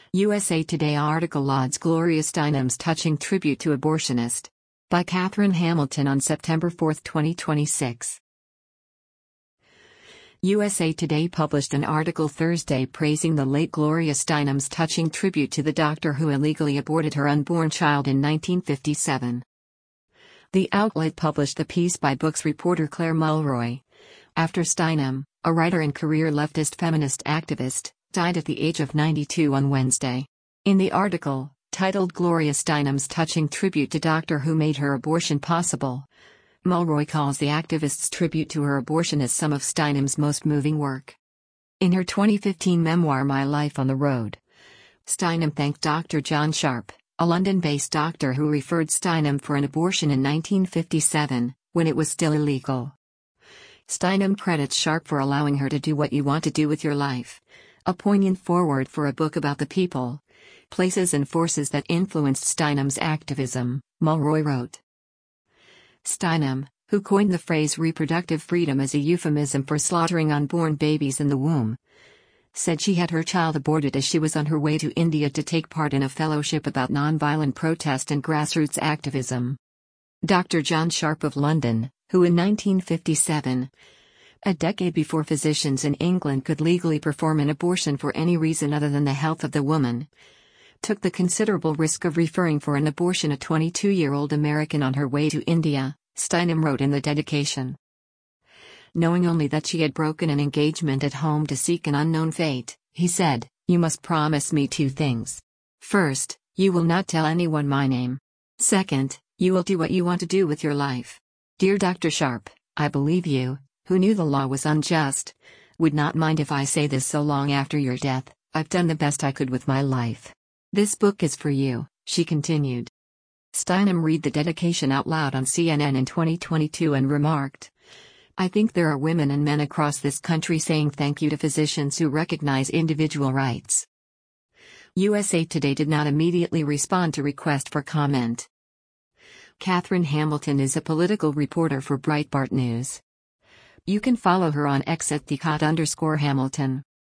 USA Today article lauds Gloria Steinem's touching tribute to abortionist. By Catherine Hamilton on September 4, 2026. USA Today published an article Thursday praising the late Gloria Steinem's touching tribute to the doctor who illegally aborted her unborn child in 1957. The outlet published the piece by Books reporter Claire Mulroy. After Steinem, a writer and career leftist feminist activist, died at the age of 92 on Wednesday. In the article, titled Gloria Steinem's touching tribute to doctor who made her abortion possible, Mulroy calls the activist's tribute to her abortion as some of Steinem's most moving work. In her 2015 memoir My Life on the Road, Steinem thanked Dr. John Sharp, a London-based doctor who referred Steinem for an abortion in 1957, when it was still illegal. Steinem credits Sharp for allowing her to do what you want to do with your life, a poignant foreword for a book about the people, places and forces that influenced Steinem's activism, Mulroy wrote. Steinem, who coined the phrase reproductive freedom as a euphemism for slaughtering unborn babies in the womb, said she had her child aborted as she was on her way to India to take part in a fellowship about nonviolent protest and grassroots activism. Dr. John Sharp of London, who in 1957, a decade before physicians in England could legally perform an abortion for any reason other than the health of the woman, took the considerable risk of referring for an abortion a 22-year-old American on her way to India, Steinem wrote in the dedication. Knowing only that she had broken an engagement at home to seek an unknown fate, he said, "You must promise me two things. First, you will not tell anyone my name. Second, you will do what you want to do with your life. Dear Dr. Sharp, I believe you, who knew the law was unjust, would not mind if I say this so long after your death. I've done the best I could with my life. This book is for you," she continued. Steinem read the dedication out loud on CNN in 2022 and remarked, "I think there are women and men across this country saying thank you to physicians who recognize individual rights." USA Today did not immediately respond to request for comment. Catherine Hamilton is a political reporter for Breitbart News. You can follow her on X at @Hamilton.